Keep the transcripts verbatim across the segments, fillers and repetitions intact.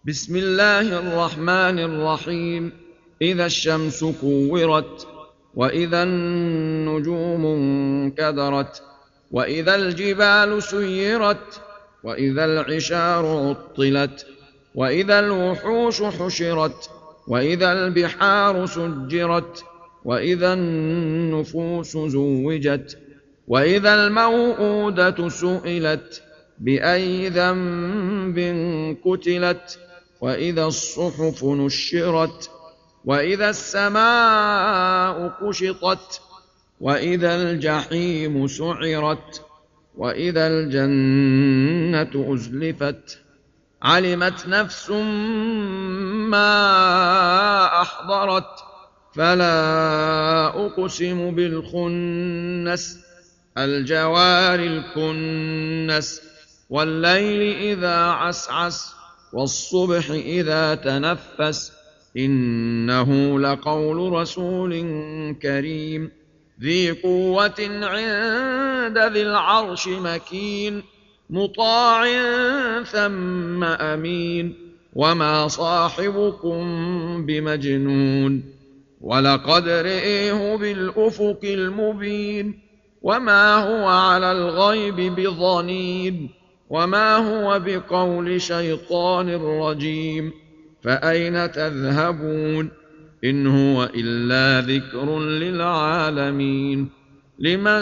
بسم الله الرحمن الرحيم. إذا الشمس كورت، وإذا النجوم انكدرت، وإذا الجبال سيرت، وإذا العشار عطلت، وإذا الوحوش حشرت، وإذا البحار سجرت، وإذا النفوس زوجت، وإذا الموءودة سئلت بأي ذنب قتلت، وإذا الصحف نشرت، وإذا السماء كشطت، وإذا الجحيم سعرت، وإذا الجنة أزلفت. علمت نفس ما أحضرت. فلا أقسم بالخنس، الجوار الكنس، والليل إذا عسعس، والصبح إذا تنفس. إنه لقول رسول كريم ذي قوة عند ذي العرش مكين، مطاع ثم أمين. وما صاحبكم بمجنون، ولقد رئيه بالأفق المبين. وما هو على الغيب بضنين، وما هو بقول شيطان رجيم. فأين تذهبون؟ إن هو إلا ذكر للعالمين. لمن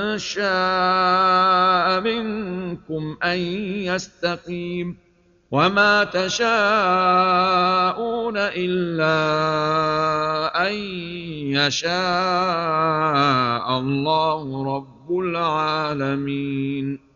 شاء منكم أن يستقيم. وما تشاءون إلا أن يشاء الله رب العالمين.